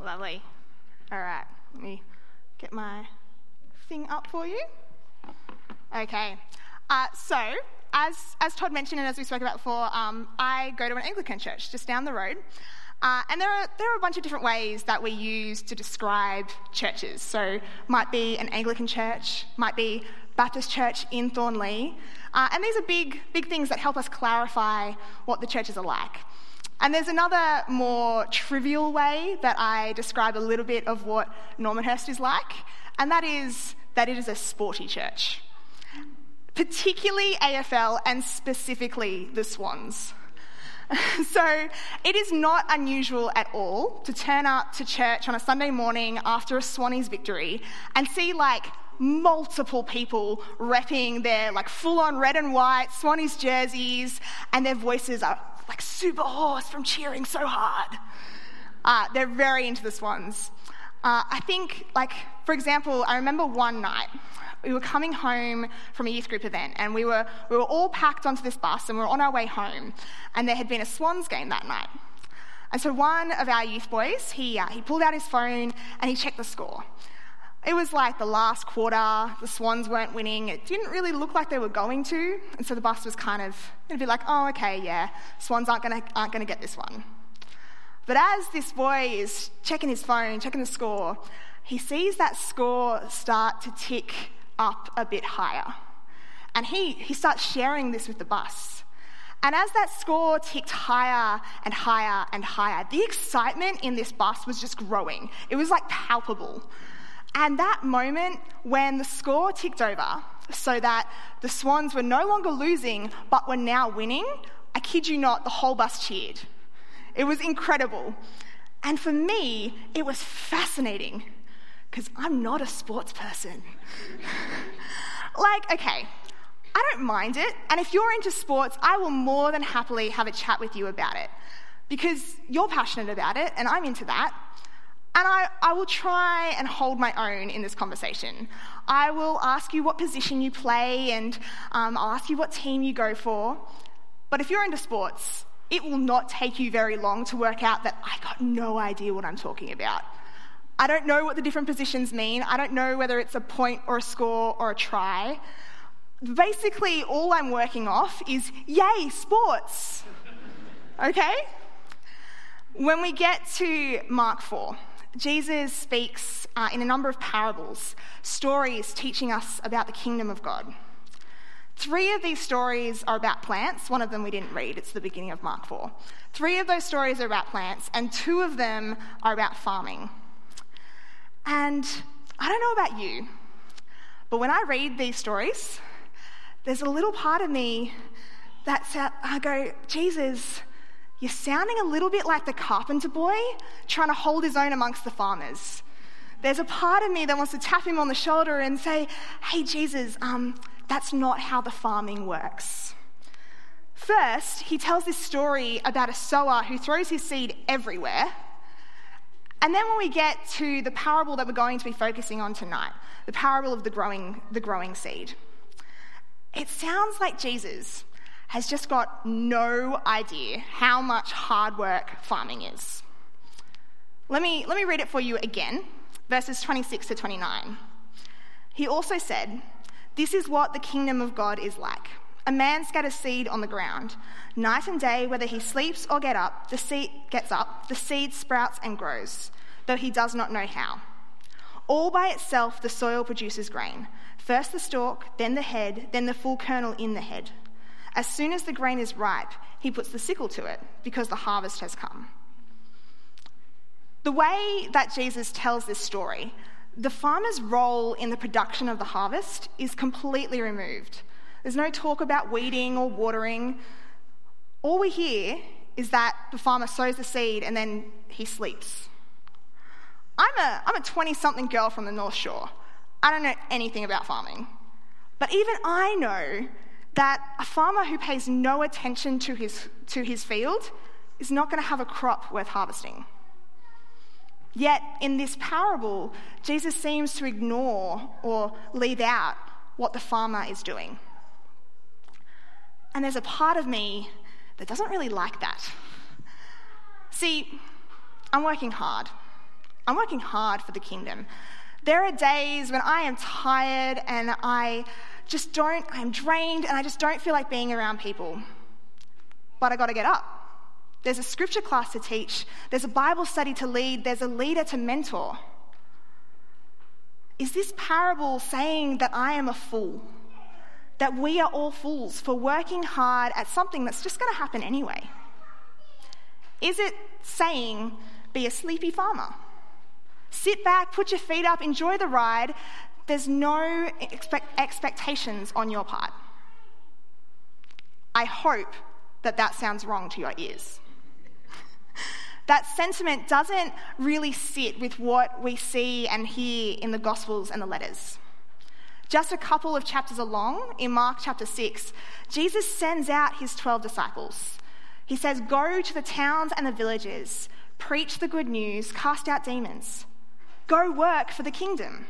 Lovely. All right, let me get my thing up for you. Okay, so as Todd mentioned and as we spoke about before, I go to an Anglican church just down the road. And there are a bunch of different ways that we use to describe churches. So might be an Anglican church, might be Baptist church in Thornlea. And these are big things that help us clarify what the churches are like. And there's another more trivial way that I describe a little bit of what Normanhurst is like, and that is that it is a sporty church, particularly AFL and specifically the Swans. So it is not unusual at all to turn up to church on a Sunday morning after a Swannies victory and see multiple people repping their full-on red and white Swannies jerseys, and their voices are super hoarse from cheering so hard. They're very into the Swans. I think, for example, I remember one night we were coming home from a youth group event, and we were all packed onto this bus, and we were on our way home, and there had been a Swans game that night. And so one of our youth boys, he pulled out his phone and he checked the score. It was the last quarter, the Swans weren't winning, it didn't really look like they were going to, and so the bus was kind of going to be oh, okay, yeah, Swans aren't going to get this one. But as this boy is checking his phone, checking the score, he sees that score start to tick up a bit higher. And he starts sharing this with the bus. And as that score ticked higher and higher and higher, the excitement in this bus was just growing. It was palpable. And that moment when the score ticked over so that the Swans were no longer losing but were now winning, I kid you not, the whole bus cheered. It was incredible. And for me, it was fascinating because I'm not a sports person. Okay, I don't mind it. And if you're into sports, I will more than happily have a chat with you about it because you're passionate about it and I'm into that. And I will try and hold my own in this conversation. I will ask you what position you play and I'll ask you what team you go for. But if you're into sports, it will not take you very long to work out that I got no idea what I'm talking about. I don't know what the different positions mean. I don't know whether it's a point or a score or a try. Basically, all I'm working off is, yay, sports. Okay? When we get to Mark 4, Jesus speaks in a number of parables, stories teaching us about the kingdom of God. 3 of these stories are about plants. One of them we didn't read. It's the beginning of Mark 4. 3 of those stories are about plants, and 2 of them are about farming. And I don't know about you, but when I read these stories, there's a little part of me I go, Jesus, you're sounding a little bit like the carpenter boy trying to hold his own amongst the farmers. There's a part of me that wants to tap him on the shoulder and say, hey, Jesus, that's not how the farming works. First, he tells this story about a sower who throws his seed everywhere. And then when we get to the parable that we're going to be focusing on tonight, the parable of the growing seed, it sounds like Jesus has just got no idea how much hard work farming is. Let me read it for you again, verses 26 to 29. He also said, "This is what the kingdom of God is like. A man scatters seed on the ground. Night and day, whether he sleeps or gets up, the seed sprouts and grows, though he does not know how. All by itself the soil produces grain. First the stalk, then the head, then the full kernel in the head. As soon as the grain is ripe, he puts the sickle to it, because the harvest has come." The way that Jesus tells this story, the farmer's role in the production of the harvest is completely removed. There's no talk about weeding or watering. All we hear is that the farmer sows the seed and then he sleeps. I'm a 20-something girl from the North Shore. I don't know anything about farming. But even I know that a farmer who pays no attention to his field is not going to have a crop worth harvesting. Yet in this parable, Jesus seems to ignore or leave out what the farmer is doing. And there's a part of me that doesn't really like that. See, I'm working hard. I'm working hard for the kingdom. There are days when I am tired and I'm drained and I just don't feel like being around people. But I got to get up. There's a scripture class to teach. There's a Bible study to lead. There's a leader to mentor. Is this parable saying that I am a fool? That we are all fools for working hard at something that's just going to happen anyway? Is it saying, be a sleepy farmer? Sit back, put your feet up, enjoy the ride. There's no expectations on your part. I hope that sounds wrong to your ears. That sentiment doesn't really sit with what we see and hear in the Gospels and the letters. Just a couple of chapters along, in Mark chapter 6, Jesus sends out his 12 disciples. He says, go to the towns and the villages, preach the good news, cast out demons. Go work for the kingdom.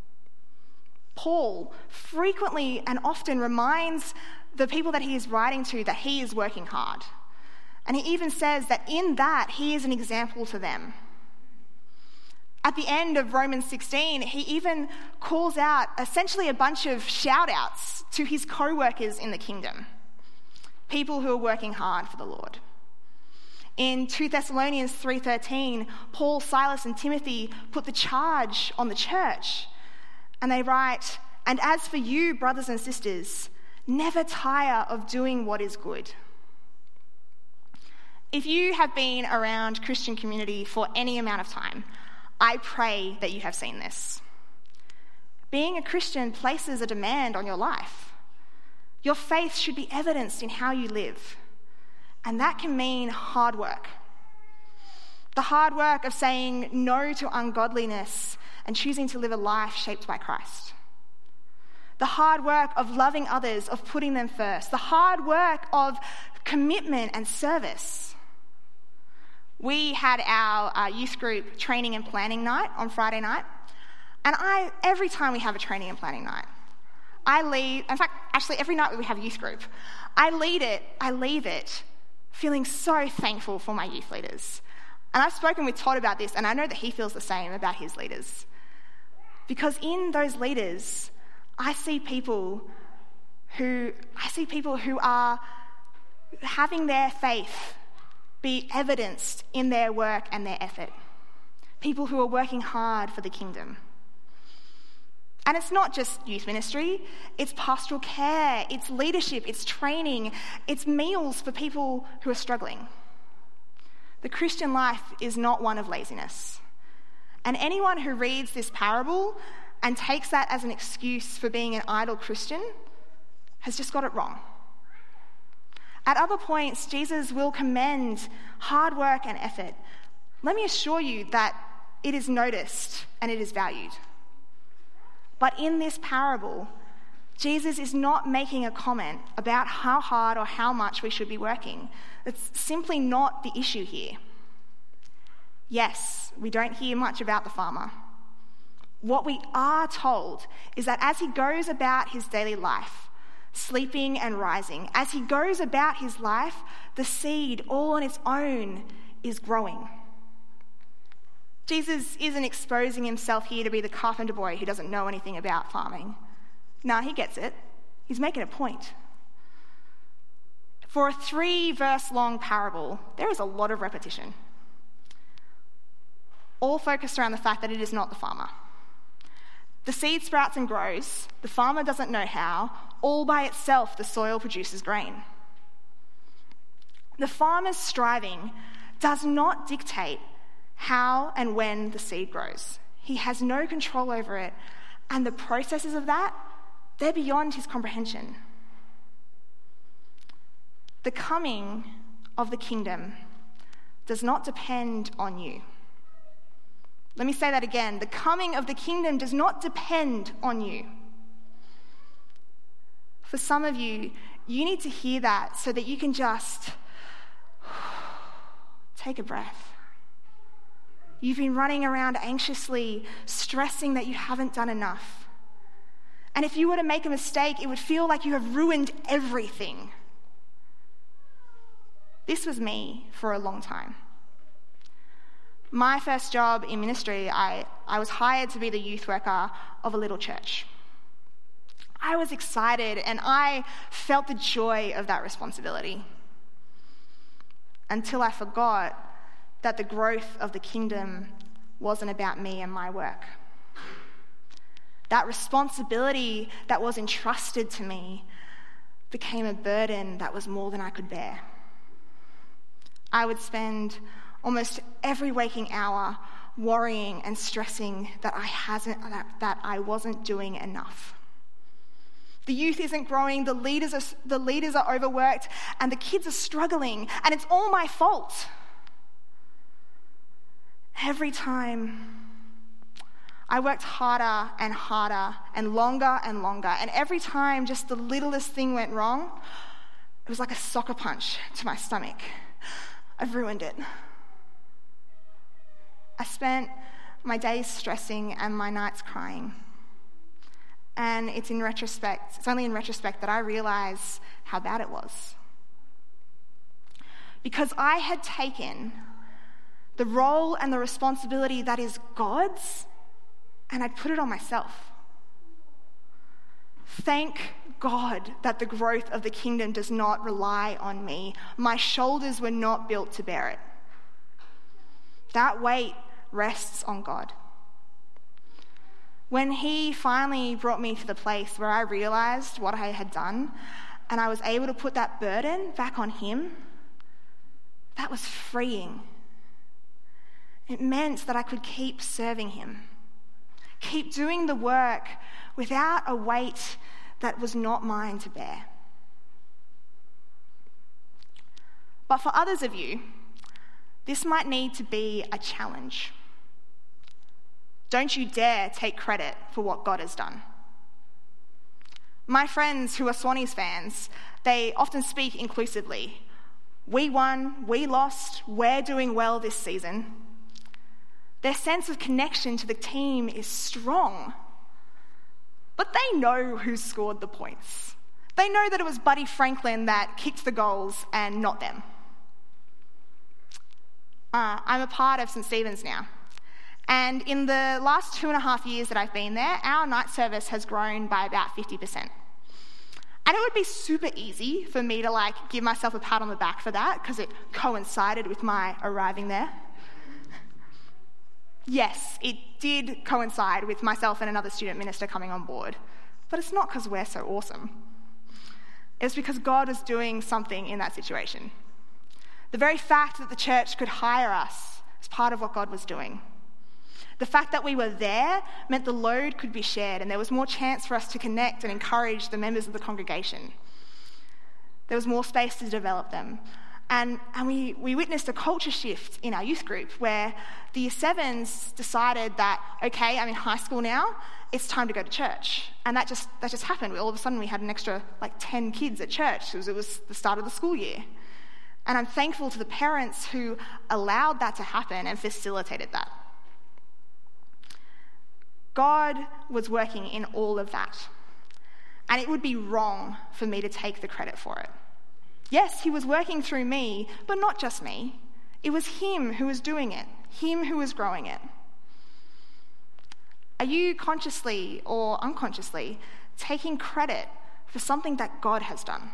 Paul frequently and often reminds the people that he is writing to that he is working hard. And he even says that in that, he is an example to them. At the end of Romans 16, he even calls out essentially a bunch of shout-outs to his co-workers in the kingdom, people who are working hard for the Lord. In 2 Thessalonians 3:13, Paul, Silas, and Timothy put the charge on the church, and they write, and as for you, brothers and sisters, never tire of doing what is good. If you have been around Christian community for any amount of time, I pray that you have seen this. Being a Christian places a demand on your life. Your faith should be evidenced in how you live, and that can mean hard work. The hard work of saying no to ungodliness and choosing to live a life shaped by Christ. The hard work of loving others, of putting them first. The hard work of commitment and service. We had our youth group training and planning night on Friday night. And every time we have a training and planning night, actually every night we have youth group, I leave it feeling so thankful for my youth leaders. And I've spoken with Todd about this, and I know that he feels the same about his leaders. Because in those leaders, I see people who are having their faith be evidenced in their work and their effort. People who are working hard for the kingdom. And it's not just youth ministry, it's pastoral care, it's leadership, it's training, it's meals for people who are struggling. The Christian life is not one of laziness. And anyone who reads this parable and takes that as an excuse for being an idle Christian has just got it wrong. At other points, Jesus will commend hard work and effort. Let me assure you that it is noticed and it is valued. But in this parable, Jesus is not making a comment about how hard or how much we should be working. It's simply not the issue here. Yes, we don't hear much about the farmer. What we are told is that as he goes about his daily life, sleeping and rising, as he goes about his life, the seed all on its own is growing. Jesus isn't exposing himself here to be the carpenter boy who doesn't know anything about farming. No, he gets it. He's making a point. For a 3-verse long parable, there is a lot of repetition, all focused around the fact that it is not the farmer. The seed sprouts and grows. The farmer doesn't know how. All by itself, the soil produces grain. The farmer's striving does not dictate how and when the seed grows. He has no control over it, and the processes of that, they're beyond his comprehension. The coming of the kingdom does not depend on you. Let me say that again. The coming of the kingdom does not depend on you. For some of you, you need to hear that so that you can just take a breath. You've been running around anxiously, stressing that you haven't done enough. And if you were to make a mistake, it would feel like you have ruined everything. This was me for a long time. My first job in ministry, I was hired to be the youth worker of a little church. I was excited and I felt the joy of that responsibility until I forgot that the growth of the kingdom wasn't about me and my work. That responsibility that was entrusted to me became a burden that was more than I could bear. I would spend almost every waking hour worrying and stressing that I wasn't doing enough. The youth isn't growing, the leaders are overworked, and the kids are struggling, and it's all my fault. Every time I worked harder and longer, and every time just the littlest thing went wrong, it was like a soccer punch to my stomach. I've ruined it. I spent my days stressing and my nights crying. And it's only in retrospect that I realize how bad it was. Because I had taken the role and the responsibility that is God's, and I'd put it on myself. Thank God that the growth of the kingdom does not rely on me. My shoulders were not built to bear it. That weight rests on God. When he finally brought me to the place where I realized what I had done and I was able to put that burden back on him, that was freeing. It meant that I could keep serving him, keep doing the work without a weight that was not mine to bear. But for others of you, this might need to be a challenge. Don't you dare take credit for what God has done. My friends who are Swannies fans, they often speak inclusively. We won, we lost, we're doing well this season. Their sense of connection to the team is strong. But they know who scored the points. They know that it was Buddy Franklin that kicked the goals and not them. I'm a part of St. Stephen's now. And in the last 2.5 years that I've been there, our night service has grown by about 50%. And it would be super easy for me to give myself a pat on the back for that because it coincided with my arriving there. Yes, it did coincide with myself and another student minister coming on board. But it's not because we're so awesome. It's because God was doing something in that situation. The very fact that the church could hire us is part of what God was doing. The fact that we were there meant the load could be shared and there was more chance for us to connect and encourage the members of the congregation. There was more space to develop them. And we witnessed a culture shift in our youth group where the Year 7s decided that, okay, I'm in high school now, it's time to go to church. And that just happened. All of a sudden we had an extra 10 kids at church because it was the start of the school year. And I'm thankful to the parents who allowed that to happen and facilitated that. God was working in all of that. And it would be wrong for me to take the credit for it. Yes, he was working through me, but not just me. It was him who was doing it, him who was growing it. Are you consciously or unconsciously taking credit for something that God has done?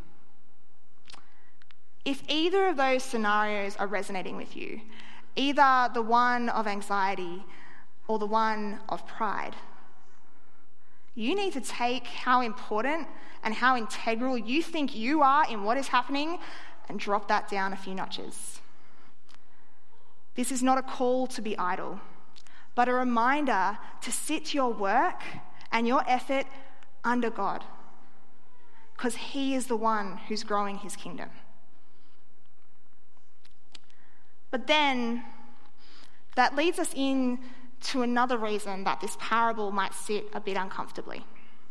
If either of those scenarios are resonating with you, either the one of anxiety or the one of pride, you need to take how important and how integral you think you are in what is happening and drop that down a few notches. This is not a call to be idle, but a reminder to sit your work and your effort under God, because he is the one who's growing his kingdom. But then that leads us in to another reason that this parable might sit a bit uncomfortably.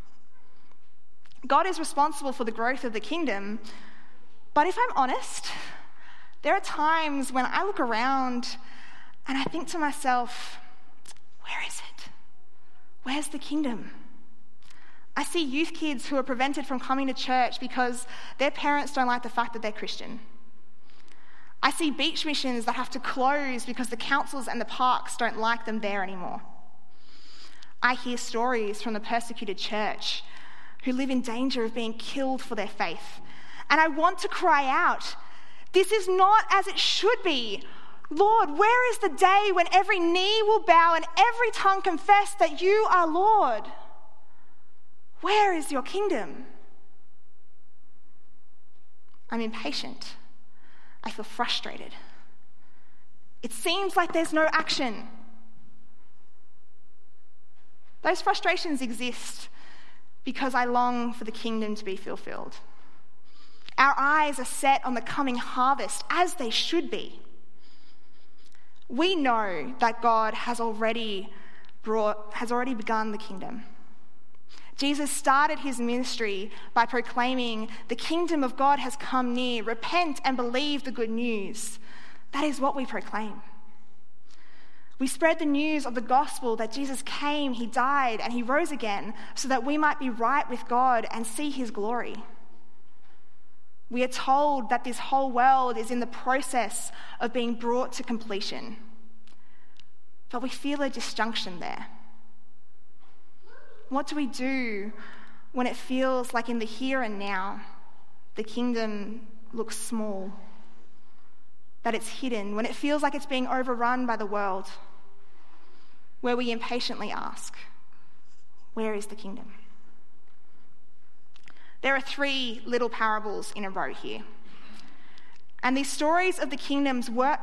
God is responsible for the growth of the kingdom, but if I'm honest, there are times when I look around and I think to myself, where is it? Where's the kingdom? I see youth kids who are prevented from coming to church because their parents don't like the fact that they're Christian. I see beach missions that have to close because the councils and the parks don't like them there anymore. I hear stories from the persecuted church who live in danger of being killed for their faith. And I want to cry out, this is not as it should be. Lord, where is the day when every knee will bow and every tongue confess that you are Lord? Where is your kingdom? I'm impatient. I feel frustrated. It seems like there's no action. Those frustrations exist because I long for the kingdom to be fulfilled. Our eyes are set on the coming harvest, as they should be. We know that God has already begun the kingdom. Jesus started his ministry by proclaiming, the kingdom of God has come near. Repent and believe the good news. That is what we proclaim. We spread the news of the gospel that Jesus came, he died, and he rose again so that we might be right with God and see his glory. We are told that this whole world is in the process of being brought to completion. But we feel a disjunction there. What do we do when it feels like in the here and now, the kingdom looks small, that it's hidden, when it feels like it's being overrun by the world, where we impatiently ask, where is the kingdom? There are 3 little parables in a row here. And these stories of the kingdom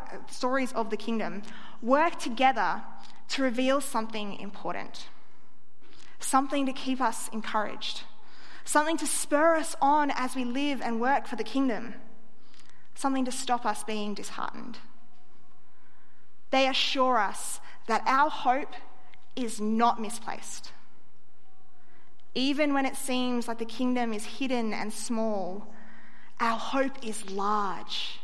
work together to reveal something important. Something to keep us encouraged. Something to spur us on as we live and work for the kingdom. Something to stop us being disheartened. They assure us that our hope is not misplaced. Even when it seems like the kingdom is hidden and small, our hope is large.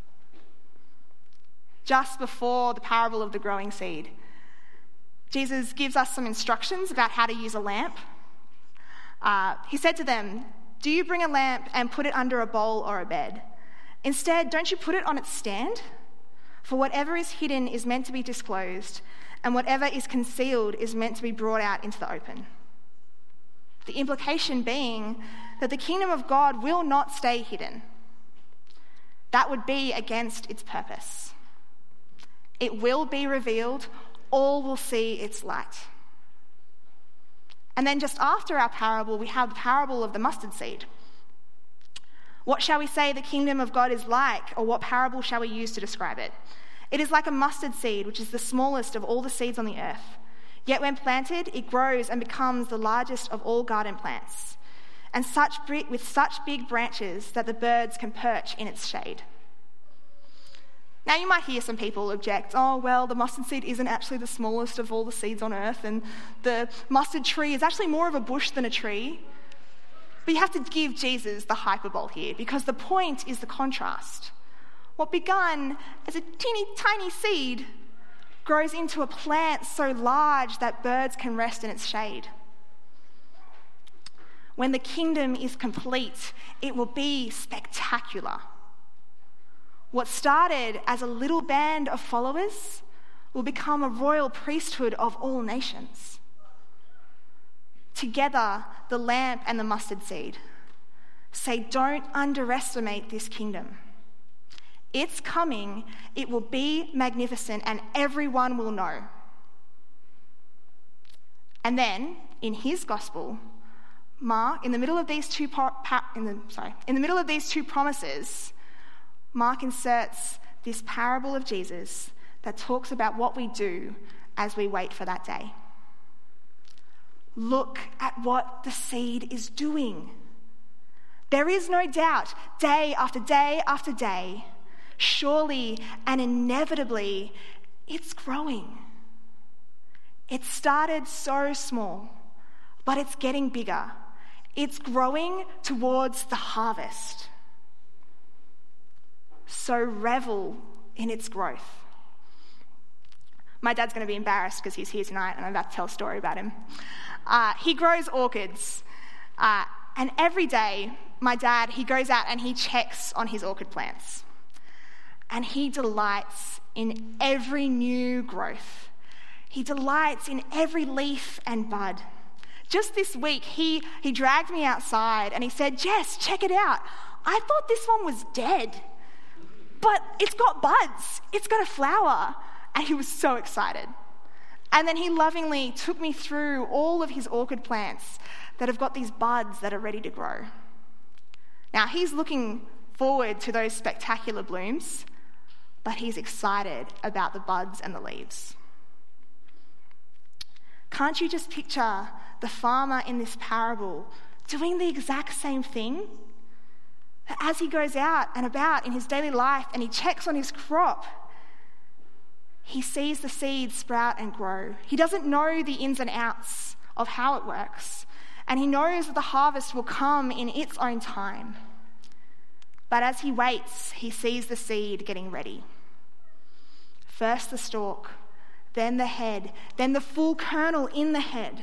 Just before the parable of the growing seed, Jesus gives us some instructions about how to use a lamp. He said to them, do you bring a lamp and put it under a bowl or a bed? Instead, don't you put it on its stand? For whatever is hidden is meant to be disclosed, and whatever is concealed is meant to be brought out into the open. The implication being that the kingdom of God will not stay hidden. That would be against its purpose. It will be revealed. All will see its light. And then just after our parable, we have the parable of the mustard seed. What shall we say the kingdom of God is like, or what parable shall we use to describe it? It is like a mustard seed, which is the smallest of all the seeds on the earth. Yet when planted, it grows and becomes the largest of all garden plants, and with such big branches that the birds can perch in its shade. Now you might hear some people object, oh well, the mustard seed isn't actually the smallest of all the seeds on earth, and the mustard tree is actually more of a bush than a tree. But you have to give Jesus the hyperbole here, because the point is the contrast. What began as a teeny tiny seed grows into a plant so large that birds can rest in its shade. When the kingdom is complete, it will be spectacular. What started as a little band of followers will become a royal priesthood of all nations. Together, the lamp and the mustard seed say, don't underestimate this kingdom. It's coming, it will be magnificent, and everyone will know. And then, in his gospel, Mark, in the middle of these two promises, Mark inserts this parable of Jesus that talks about what we do as we wait for that day. Look at what the seed is doing. There is no doubt, day after day after day, surely and inevitably, it's growing. It started so small, but it's getting bigger. It's growing towards the harvest. So revel in its growth. My dad's going to be embarrassed because he's here tonight and I'm about to tell a story about him. He grows orchids, and every day my dad, he goes out and he checks on his orchid plants. and he delights in every new growth. He delights in every leaf and bud. Just this week, he dragged me outside and he said, "Jess, check it out. I thought this one was dead, but it's got buds. It's got a flower." And he was so excited. And then he lovingly took me through all of his orchid plants that have got these buds that are ready to grow. Now, he's looking forward to those spectacular blooms, but he's excited about the buds and the leaves. Can't you just picture the farmer in this parable doing the exact same thing? As he goes out and about in his daily life and he checks on his crop, he sees the seeds sprout and grow. He doesn't know the ins and outs of how it works, and he knows that the harvest will come in its own time. But as he waits, he sees the seed getting ready. First the stalk, then the head, then the full kernel in the head.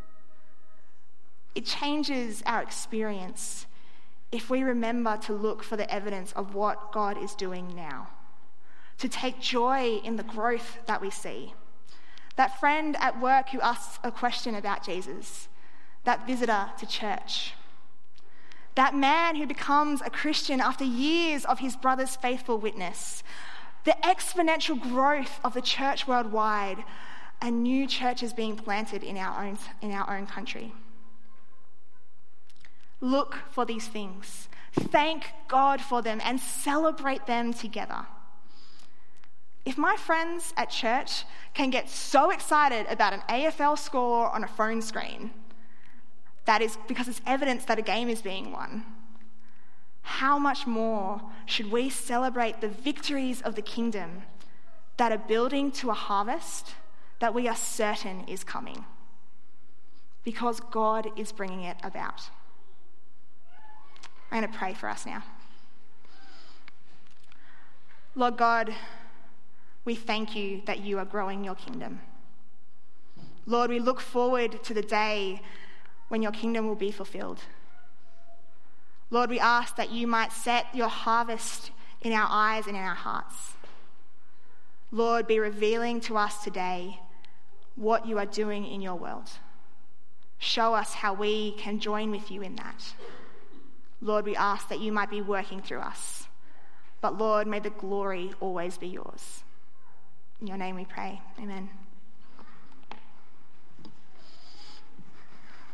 It changes our experience if we remember to look for the evidence of what God is doing now, to take joy in the growth that we see. That friend at work who asks a question about Jesus, that visitor to church, that man who becomes a Christian after years of his brother's faithful witness, the exponential growth of the church worldwide, and new churches being planted in our own country. Look for these things, thank God for them, and celebrate them together. If my friends at church can get so excited about an AFL score on a phone screen, that is because it's evidence that a game is being won. How much more should we celebrate the victories of the kingdom that are building to a harvest that we are certain is coming? Because God is bringing it about. I'm going to pray for us now. Lord God, we thank you that you are growing your kingdom. Lord, we look forward to the day when your kingdom will be fulfilled. Lord, we ask that you might set your harvest in our eyes and in our hearts. Lord, be revealing to us today what you are doing in your world. Show us how we can join with you in that. Lord, we ask that you might be working through us. But Lord, may the glory always be yours. In your name we pray. Amen.